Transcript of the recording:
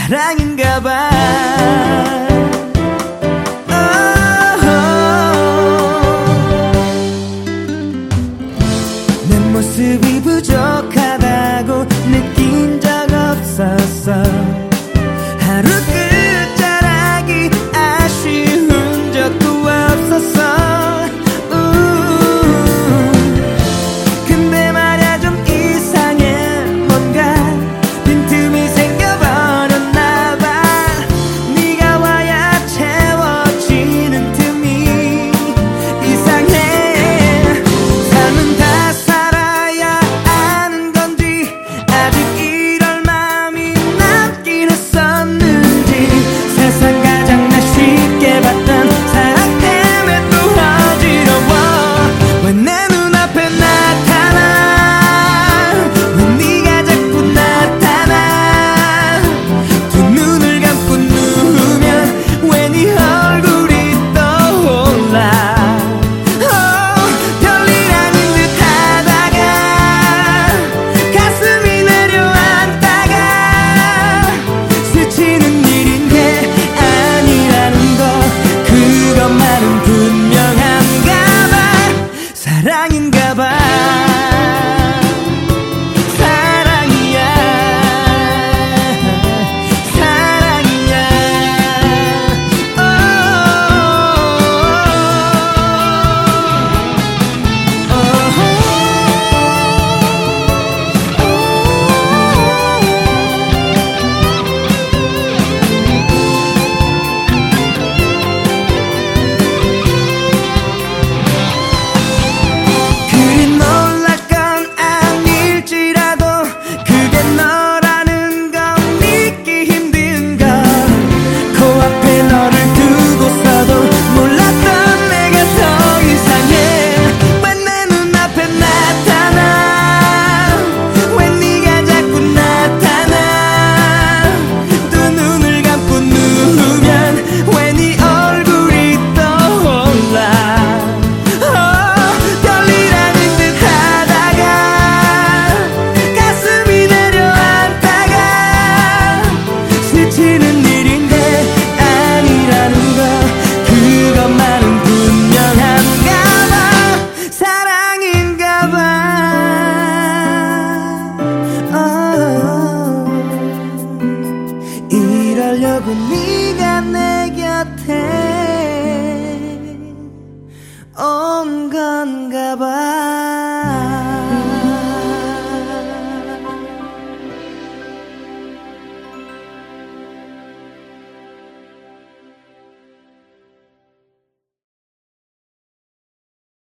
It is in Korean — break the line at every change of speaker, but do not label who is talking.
사랑인가봐. 내 모습이 부족하다고 느낀 적 없었어. 하루 끝자락이 아쉬운 적도 없었어. 근데 말야 좀 이상해. 뭔가 빈틈이 생겨버렸나봐. 네가 와야 채워지는 틈이 이상해. 삶은 다 살아야 아는 건지 아직 이럴 마음이 남긴 했었는지. 세상 가장 날 쉽게 봤던 사랑 때문에 또 어지러워. 왜 내 눈앞에 나타나. 왜 네가 자꾸 나타나. 두 눈을 감고 누우면 왜 네 얼굴이 떠올라. 별일 아닌 듯 하다가 가슴이 내려앉다가 스치는 일인 게 아니라는 거 그것만은 분명한가 봐. 사랑인가 봐. 사랑이야. 사랑이야. 그리 놀랄 건 아닐지라도 그게 너라는 건 믿기 힘든 걸. 코앞에 너를 두고서도 몰랐던 내가 더 이상해. 왜 내 눈앞에 나타나. 왜 네가 자꾸 나타나. 두 눈을 감고 누우면 왜 네 얼굴이 떠올라. 별일 아닌 듯 하다가 가슴이 내려앉다가 스치는 일인데 아니라는 거 그것만은 분명한가 봐. 사랑인가 봐. 이러려고 네가 내 곁에 온 건가 봐.